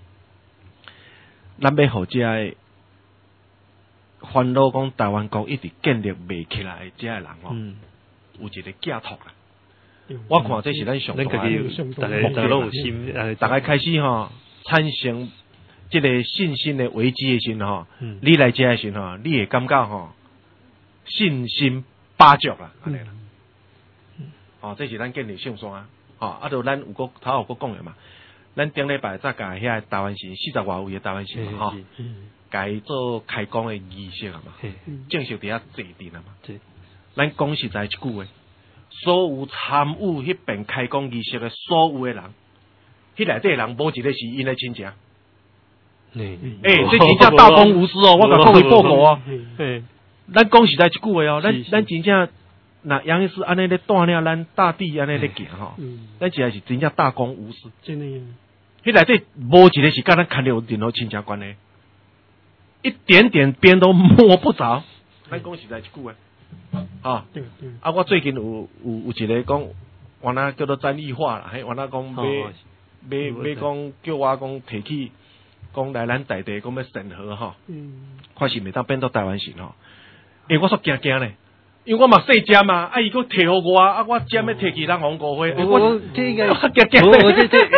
咱要互遮个烦恼讲台湾国一直建立未起来的遮个人吼。有一个寄托啦，我看这是咱上大个， 大家大家拢有心， 大家开始吼产生这个信心的危机的时候，你来遮的时候，你会感觉吼信心八足啦，安尼啦。哦，这是咱建立圣山啊，哦，啊，就咱有个头有个讲的嘛，咱顶礼拜再甲遐台湾省四十外位的台湾省吼，甲伊做开工的仪式啊嘛，正式伫遐坐定啊嘛。咱讲实在一句话，所有参与迄边开工仪式的所有的人，迄内底人无一个是因的亲戚。诶，这真正大公无私哦，我甲各位报告哦。咱讲实在一句话哦，咱咱真正那杨医师安尼咧带领咱大地安尼咧行吼，咱实在是真正大公无私。 真的。 迄内底无一个是甲咱牵有任何亲戚关系，一点点边都摸不着。咱讲实在一句话。啊，对对啊！我最近有有有一个讲，原来叫做战役化啦，嘿，原来讲要要要讲叫我讲提起，讲来咱大地讲要审核吼，嗯，看是袂当变到台湾省吼。诶，我说惊惊咧，因为我嘛细只嘛，啊伊佫摕互我，啊我只要摕去人红国会， 我这个惊惊咧，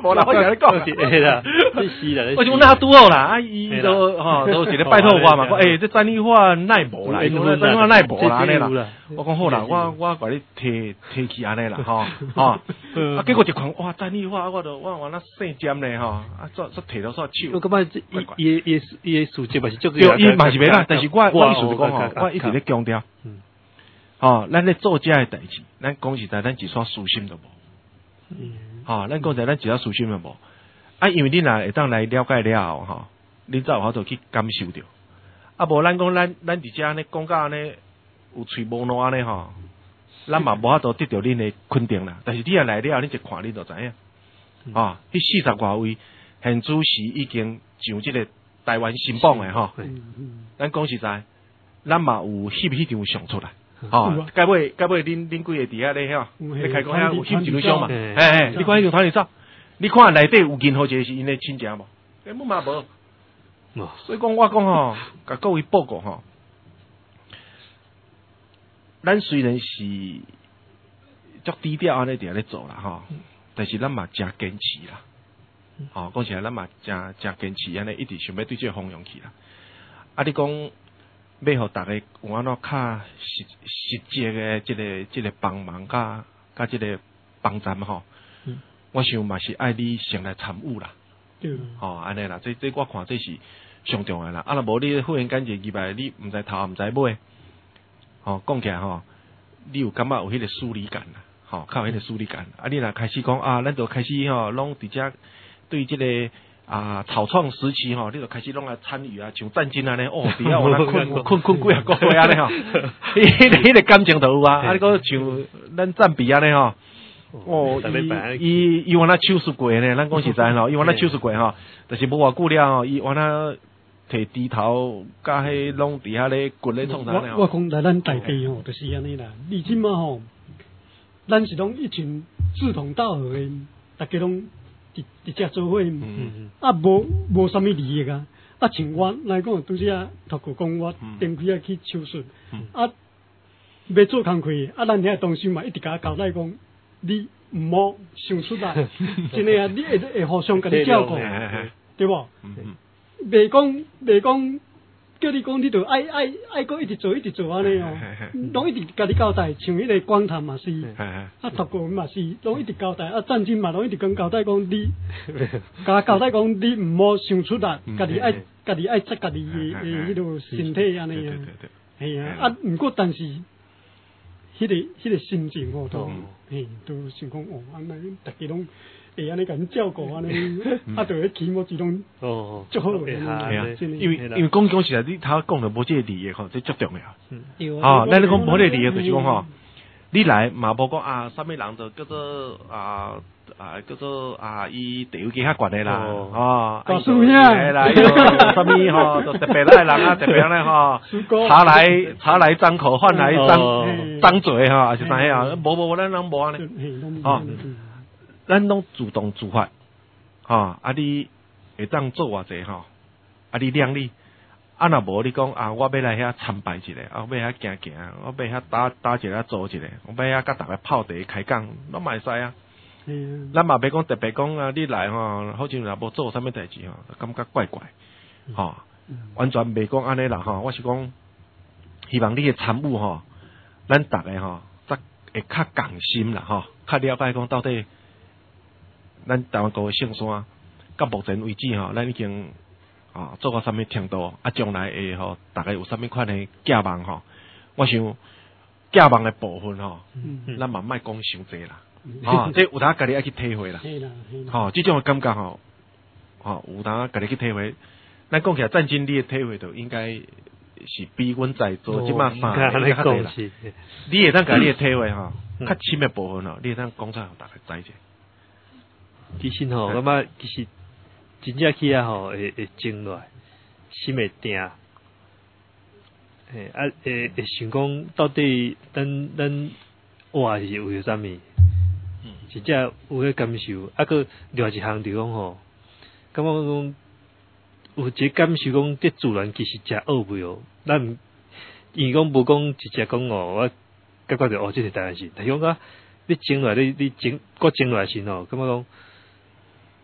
无啦，我甲你讲， 是啦，是啦， 我就那拄好啦，啊，伊都吼都一个拜托我嘛，讲诶，这战力化奈无啦，伊讲战力化奈无啦，安尼啦，我讲好啦，我我甲你提提起安尼啦，吼吼，啊，结果一看哇，战力化，我都我我那姓尖咧吼，啊，做做摕到煞手， 我感觉伊伊伊伊数值嘛是足个， 对，伊嘛是袂啦，但是我我意思是讲吼，我一直咧强调，吼，咱咧做遮诶代志，咱讲实在，咱一撮私心都无。嗯，吼，咱讲在咱只要私心了无，啊，因为你若会当来了解了后，吼，你才有法度去感受着，啊，无咱讲咱咱伫遮安尼讲甲安尼有喙无烂安尼吼，咱嘛无法度得到恁的肯定啦。但是你若来了，你一看你就知影，啊，迄四十外位现主时已经上即个台湾新榜诶吼，咱讲实在，咱嘛有翕迄张相出来。哦，该尾该尾，恁恁几个伫遐咧吼？你开讲遐有翕一张相嘛？嘿嘿，你看迄张团体照，你看内底有任何一个是因的亲戚无？根本嘛无。所以讲我讲吼，甲各位报告吼，咱虽然是足低调安尼伫遐咧做啦吼，但是咱嘛真坚持啦。哦，讲起来咱嘛真真坚持安尼，一直想要对这个方向去啦。啊，你讲。要互大家有安怎较实实际的即、這个即、這个帮忙，甲甲即个帮站吼，嗯、我想嘛是爱你先来参与啦，对，吼安尼啦，这这我看这是上重要啦。啊，若无你忽然间一入来，你毋知头毋知尾，吼讲起来吼，你有感觉有迄个疏离感啦，吼，较有迄个疏离感。啊，你若开始讲啊，咱就开始吼，拢伫遮对即、這个。啊，草创时期吼，你就开始拢来参与啊，像战争安尼，哦，底下我那困困困几啊个月安尼吼，迄个迄个感情都有啊，啊，你讲像咱战比安尼吼，哦，伊伊伊往那手术过呢，咱讲实在吼，伊往那手术过吼，但是无偌久了吼，伊往那摕猪头，甲迄拢底下咧滚咧创啥呢？ 我讲来咱大地吼，就是安尼啦，你即马吼，咱是拢一群志同道合的，大家拢。伫伫遮做伙，嗯、啊无无啥物利益啊！啊，像我来讲，拄则头壳讲我顶几啊去手术，嗯、啊要做工课，啊咱遐同事嘛一直甲我交代讲，你毋好想出来，真诶啊！你会会互相甲你照顾，对无？袂讲袂讲。叫你讲，你就爱爱爱个一直做一直做安尼哦，拢一直甲你交代，像迄个光潭嘛是，啊读过嘛是，拢一直交代，啊战争嘛拢一直讲交代讲你，甲交代讲你毋好想出力，家己爱家己爱责家己诶诶迄落身体安尼啊，系啊，啊毋过但是，迄个迄个心情吼都，嘿都想讲哦，安尼大家拢。会安尼甲恁照顾安尼，啊，就迄起码自动哦，足好诶，系啊，因为因为讲讲实在，你头讲着无即个利益吼，这足重要。哦，咱你讲无个利益，就是讲吼，你来嘛无讲啊，啥物人就叫做啊啊叫做啊，伊地位较遐悬诶啦，哦， 告诉你啦， 啥物吼，就特别来人啊，特别咧吼，茶来茶来张口，饭来张张嘴吼，还是啥样？无无无，咱人无安尼，哦。咱拢主动自发，吼、哦，啊你会当做偌济吼，啊你量力，啊若无你讲啊，我要来遐参拜一下，啊我要遐行行，我要遐打打一下做一下，我要遐甲逐个泡茶开讲，拢嘛会使啊。嗯，咱嘛别讲特别讲啊，你来吼，好像若无做啥物代志吼，感觉怪怪，吼、哦，嗯、完全袂讲安尼啦吼，我是讲，希望你嘅参与吼，咱逐个吼，则会较共心啦吼，较了解讲到底。咱台湾国嘅圣山，到目前为止吼，咱已經啊做到啥物程度？啊，將來會吼，大概有啥物款嘅寄望吼？我想寄望嘅部分吼，嗯、咱嘛莫講傷濟啦。啊，即有當家己愛去體會啦。吼，即種嘅感覺吼，吼有當家己去體會。咱講起來戰爭，你嘅體會就應該是比阮在座即馬三個較濟啦。你會當家己嘅體會吼，較深嘅部分吼，你會當講出來，互大家知者。 其實吼，感覺其實真正去啊吼，會會靜落來，心會定。誒啊會會想講到底咱咱活是為咗啥物？真正有迄感受。啊，個另外一項就講吼，感覺講有一個感受講，這自然其實真奧秘哦。咱毋因為講無講直接講哦，我感覺着哦，這是台灣事。但是講啊，你靜落來，你你靜，我靜落來時吼，感覺講。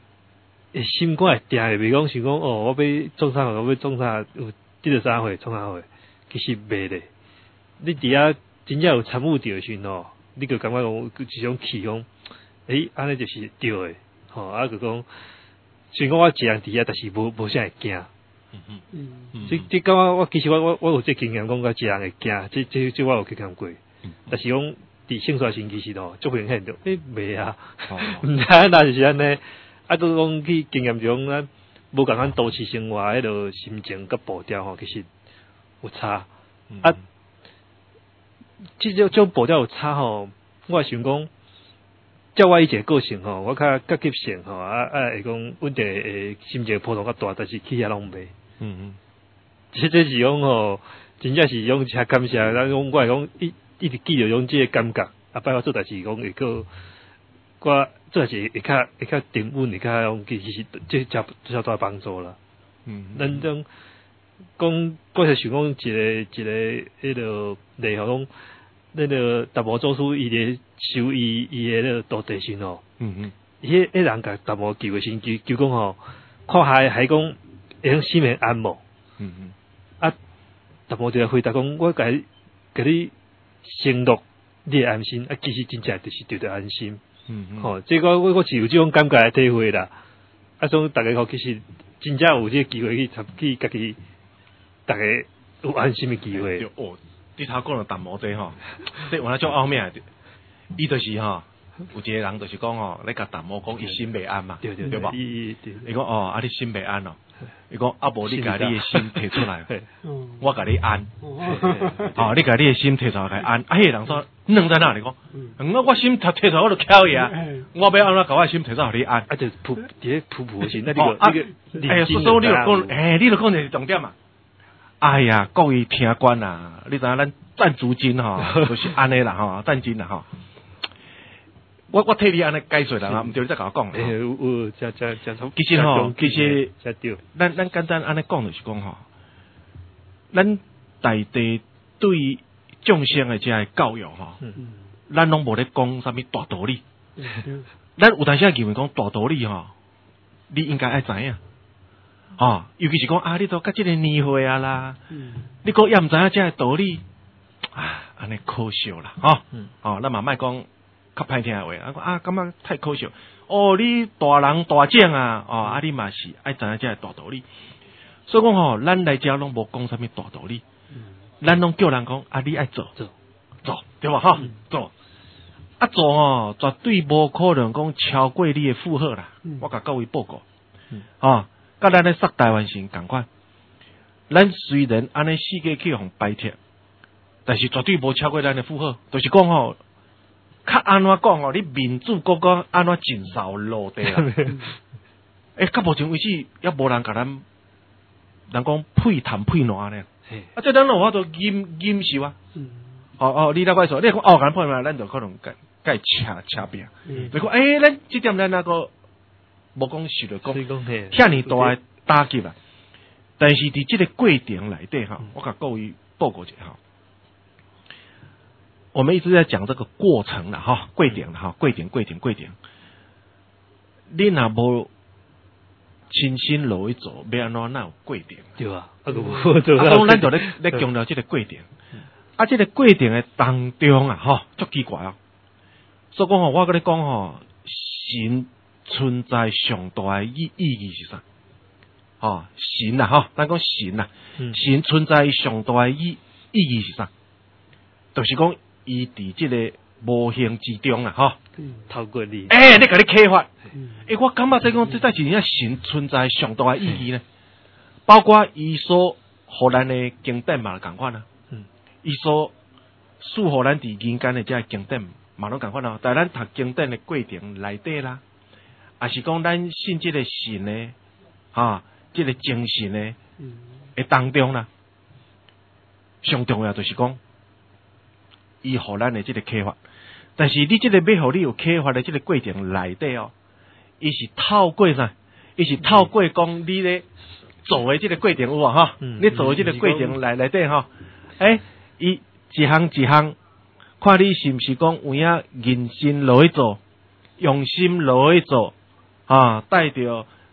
心肝会定诶，袂讲想讲哦，我要创啥，我要创啥，有即个啥货，创啥货，其實袂咧。你伫遐真正有參與着時吼，你就感覺講一種氣講，誒，安尼就是對誒，吼，啊，就講，雖然講我一人伫遐，但是無無啥會驚。嗯嗯嗯。即即感覺我其實我我我有這經驗，講甲一人會驚，即即即我有經驗過。嗯。但是講佇性衰時其實吼，足明顯着，誒袂啊，毋知影哪就是安尼，啊，都講去經驗中咱無共咱都市生活迄落心情甲步調吼，其實有差。啊。即種種步調有差吼，我想講，照我以前個性吼，我較較急性吼，啊啊會講穩定誒心情波動較大，但是去遐攏袂。嗯嗯，即這是講吼，真正是講誠感謝，咱講我係講一一直記着種即個感覺，啊擺我做代志講會個，我做代志會較會較沉穩，會較講其實即係較大幫助啦。嗯，咱種。講我是想講一個一個迄個例如講，那個達摩祖師伊咧修伊伊個那個道地時吼，嗯嗯，伊迄迄人甲達摩求個先求求講吼，看海海講會用心會安無，嗯嗯，啊達摩就回答講，我甲你甲你承諾你會安心，啊其實真正就是對着安心，嗯嗯，吼，即個我我是有即種感覺來體會啦，啊種大家吼其實真正有即個機會去參去家己。大家有安心的機會。 哦，你頭講到達摩這吼，即原來種奧妙的，伊就是吼，有一個人就是講吼，你甲達摩講伊心未安嘛，對對對吧？伊講哦，啊你心未安哦，伊講啊無你甲你的心摕出來，我甲你安，哦你甲你的心摕出來甲安，啊迄個人說兩在哪裡講？我我心摕摕出來我就巧伊啊，我要安怎甲我心摕出來互你安？ 啊就噗，啲噗噗先，那個那個， 哎呀，所以你就講，哎，你就講就是重點嘛。哎呀，各位聽官啊，你知影咱賺租金吼，就是安尼啦吼，賺金啦吼。我我替你安尼解說啦，毋對你再甲我講。 誒，有有，真真真其實吼，其實咱咱簡單安尼講就是講吼，咱大地對眾生的這個教育吼，咱攏無咧講啥物大道理。咱有當時認為講大道理吼，你應該愛知影。哦，尤其是講啊，你都甲即個年歲啊啦，嗯、你講也毋知影即個道理，啊，安尼可笑啦，吼、哦，嗯、哦，咱嘛莫講較歹聽誒話，啊，啊，感覺太可笑。哦，你大人大將啊，哦，啊，你嘛是愛知影即個大道理。所以講吼，咱來遮攏無講啥物大道理，嗯、咱攏叫人講啊，你愛做做做，對吧？哈、嗯，做，啊做哦，絕對無可能講超過你誒負荷啦。嗯、我甲各位報告，嗯、哦。甲咱咧說台灣省共款，咱雖然安尼世界去互擺脫，但是絕對無超過咱嘅負荷。就是講吼，較安怎講吼，你民主國家安怎盡數落地啦？誒、欸，到目前為止，也無人甲咱，人講配談配爛呢。啊，即係咱有法度忍忍受啊。嗯、哦哦，你那個說，你講哦，咁配爛，咱就可能甲甲伊扯扯拼。你講誒，咱即點咱那個。無講實來講，遐尼大誒打擊啦。但是佇即個過程內底哈，我甲各位報告一下哈。我們一直在講這個過程啦，哈，過程啦，哈，過程過程過程。你若無親身落去做，要安怎哪有過程？ 對啊，啊， 當咱就咧咧強調即個過程。啊，即個過程誒當中啊，吼，足奇怪哦。所以講吼，我甲你講吼，神。存在上大嘅意意義是啥？哦，神啊，吼，咱講神啊，嗯、神存在上大嘅意意義是啥？就是講伊佇即個無形之中啊，吼、嗯， 透過你， 誒、欸，你甲你啟發，誒、嗯欸，我感覺即講即在是影神存在上大嘅意義呢？嗯、包括伊所互咱嘅經典嘛共款啊，伊、嗯、所賜互咱佇人間嘅即個經典嘛攏共款啊，但咱讀經典嘅過程內底啦。也是講咱信即個神呢，哈，即、這個精神呢，誒當中啦，上重要就是講，伊互咱的即個啟發。但是你即個要互你有啟發的即個過程內底哦，伊是透過啥？伊是透過講你咧做的即個過程有無哈？嗯、你做的即個過程內內底吼，誒，伊、欸、一項一項，看你是毋是講有影認真落去做，用心落去做。啊，帶着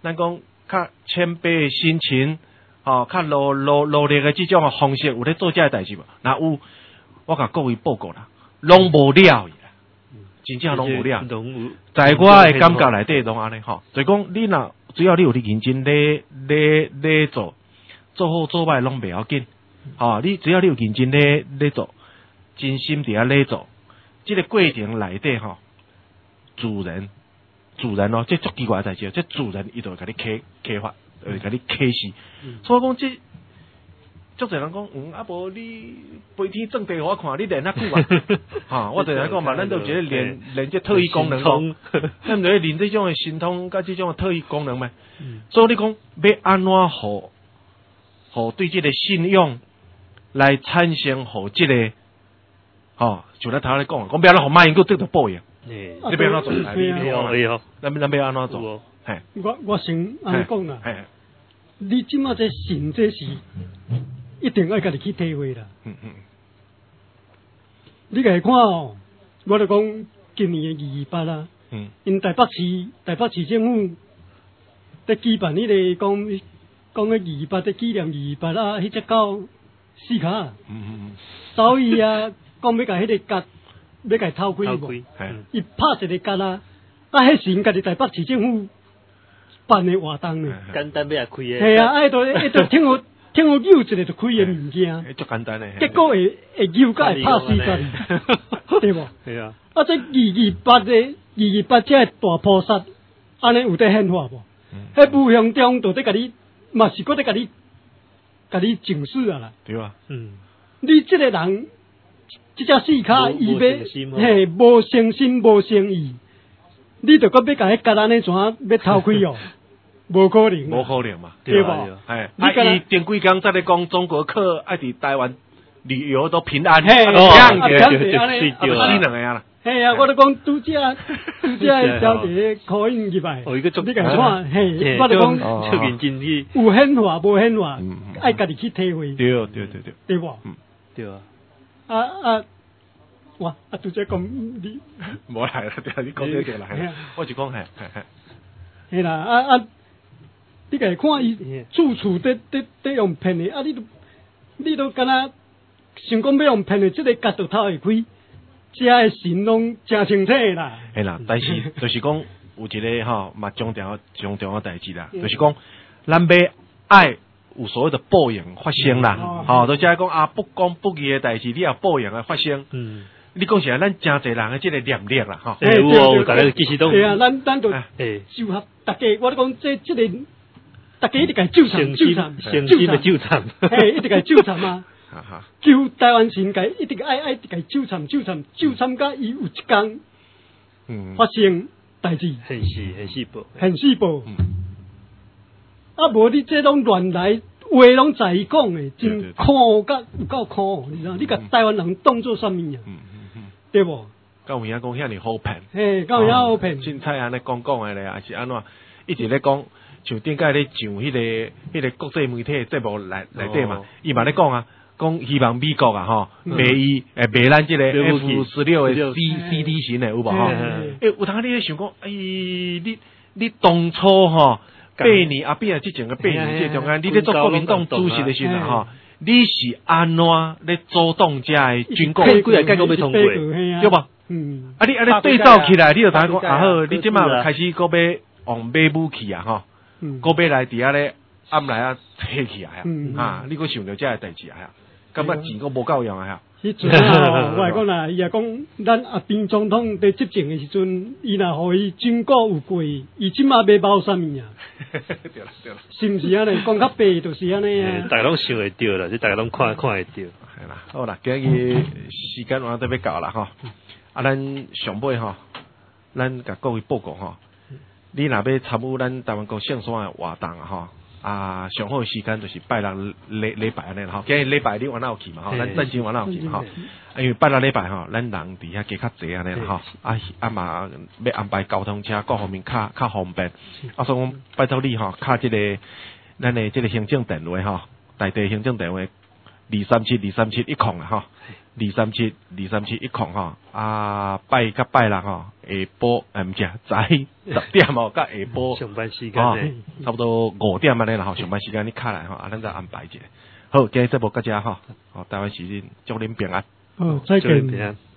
咱讲较谦卑的心情，吼，较努努努力的这种方式，有咧做这个代志无？若有，我甲各位报告啦，拢无了。真正拢无了，在我的感觉内底拢安尼吼，就讲你若只要你有你认真咧咧咧做，做好做歹拢袂要紧，吼，你只要你有认真咧咧做，真心伫遐咧做，即、這个过程内底吼，自然自然咯，这足奇怪代志，这自然伊就会甲你启启发，会甲你启示，嗯、所以讲这。足侪人讲，嗯，啊无你飞天正地互我看，你练遐久啊？哈，我就来讲嘛，咱都一个练练这特异功能讲，咱毋是练这种的神通，甲这种的特异功能咩？嗯、所以你讲要安怎互互对这个信用来产生互这个，吼，像咱头咧讲，讲不要让互马英九得到报应，你不要安怎做？你你好，咱咱要安怎做？嘿， 我我先安尼讲啦，你即马这信这是。一定要家己去体会啦。嗯嗯。你家看哦，我就讲今年的二二八啦。嗯。因台北市台北市政府在举办迄个讲讲个二二八的纪念二二八啊，迄只狗四卡。嗯嗯嗯。所以啊，讲要甲迄个角，要甲偷开无？伊拍一个角啊，啊，迄是因家己台北市政府办的活动呢。 简单要开的。 系啊，啊，迄度迄度听我。听我扭一个就开个物件， 足简单诶。 结果会会扭甲会拍死咱，对无？ 系啊。 啊，这二二八的二二八这大菩萨，安尼有得显化无？迄武乡中都得甲你，嘛是搁得甲你，甲你警示啊啦。 对啊。 嗯。你这个人，这只四卡伊要，嘿，无诚心无诚意，你着搁要甲迄甲安尼怎要偷开哦？无可能， 无可能嘛， 对吧？ 哎，啊，伊前几工在咧讲中国客爱伫台湾旅游都平安， 嘿， 这样子就就死两个啦。 嘿啊，我都讲拄只拄只小姐口音入来， 哦，一个你甲看，嘿，我都讲出现真理， 有显化无显化，爱家己去体会。 对对对对， 对无？ 嗯， 对啊。 啊啊，哇，啊拄只讲你， 无来啦，对啊，你讲对对啦，我就讲嘿，嘿嘿， 嘿啦，啊啊。你家看伊处处得得得用骗的，啊！你都你都敢若想讲要用骗的，这个角度头会开，遮的神拢真清楚啦。 系啦，但是就是讲有一个吼嘛重要重要的代志啦，就是讲咱要爱有所谓的报应发生啦，吼，都即係講啊不公不義嘅代志，你有報應嘅發生。嗯。你講實咱真濟人嘅即個念力啦，吼。 誒，有大家其實都。 係啊，咱咱就誒集合大家，我都講即即個。大家一直甲救場，救場， 救場，救場， 嘿，一直甲救場啊！救台灣人家一直愛愛一直甲救場，救場，救場甲伊有一天發生代志， 很是很細部， 很細部。啊，無你這種亂來話攏在伊講誒，真苦甲有夠苦，你知道？你甲台灣人當做啥物啊？對無？ 甲有影講遐爾好騙， 嘿，甲有影好騙。 凊彩安尼講講誒咧，還是安怎？一直咧講。像頂個咧上迄個迄個國際媒體節目內內底嘛，伊嘛咧講啊，講希望美國啊吼，賣伊誒賣咱即個 F 十六嘅 C C D 型誒有無吼？誒有當你咧想講，誒你你當初吼八年啊變啊即種嘅八年即中間，你咧做國民黨主席嘅時陣吼，你是安怎咧阻擋遮嘅軍國？ 幾個改革要通過， 對吧？嗯，啊你啊你對照起來，你就當講啊好，你即馬開始個要往買武器啊吼。個尾來底下咧，暗來啊，起起來啊！啊，你個想到這個代志啊？感覺錢個無夠用啊！ 迄陣啊，我係講啦，伊也講，咱阿扁總統在執政嘅時陣，伊若互伊軍果有過，伊即馬要包啥物啊？ 對啦對啦， 是毋是安尼？講較白就是安尼啊！ 大家攏想會到啦，即大家攏看看會到。 係啦，好啦，今日時間我都要到啦吼，啊，咱上尾吼，咱甲各位報告吼。你若要參與咱台灣國聖山嘅活動啊，吼啊，上好嘅時間就是拜六禮禮拜安尼啦，吼，今日禮拜你往哪有去嘛，吼，咱咱先往哪有去吼，因為拜六禮拜吼，咱人佇遐加較濟安尼啦，吼，啊啊嘛要安排交通車各方面較較方便，啊所以講拜託你吼，敲即個咱嘅即個行政電話吼，大地行政電話二三七二三七一空啊吼，二三七二三七一空吼，啊拜甲拜六吼，下晡诶毋是早十點吼，甲下晡上班時間咧， 差不多五點安尼啦吼，上班時間你卡來吼，啊咱再安排一下。好，今日節目到這吼，好，台灣時間祝恁平安。 好，再見。